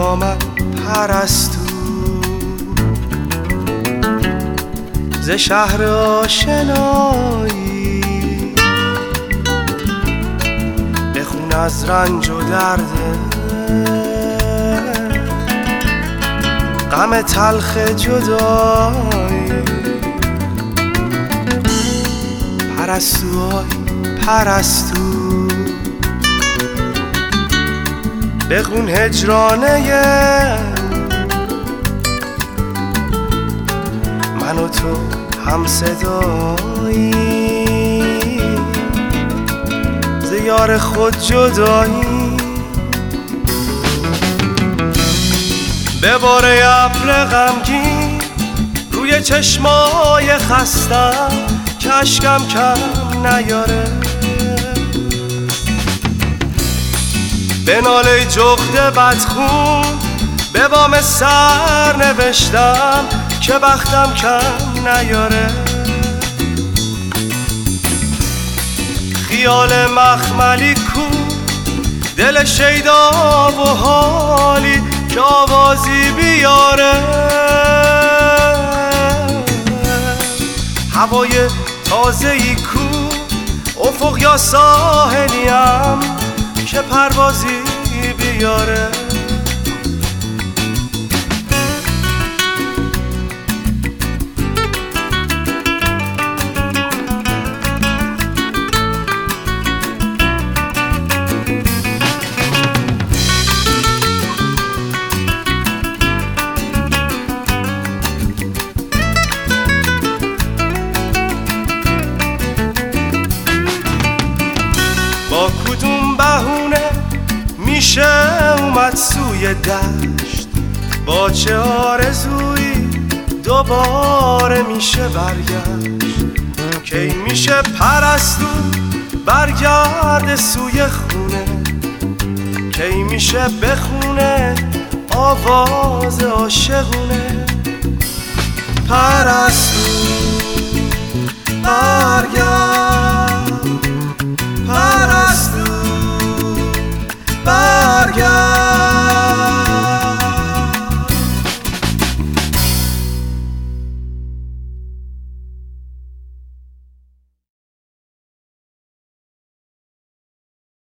با من پرستو، ز شهر آشنایی بخون از رنج و درده، غم تلخ جدایی. پرستوهای پرستو بخون هجرانه من و تو هم صدایی، ز یار خود جدایی. به باره ابر غمگین روی چشمای خستم که اشکم کم نیاره، به ناله جغد بدخون به بام سر نوشتم که بختم کم نیاره. خیال مخملی کو دل شیدا و حالی که آوازی بیاره، هوای تازه‌ای کو افق یا ساحلیم که پروازی بیاره. با کدوم بهونه میشه اومد سوی دشت، با چه آرزویی دوباره میشه برگشت، کی میشه پرستو برگرد سوی خونه، کی میشه بخونه آواز عاشقونه. پرستو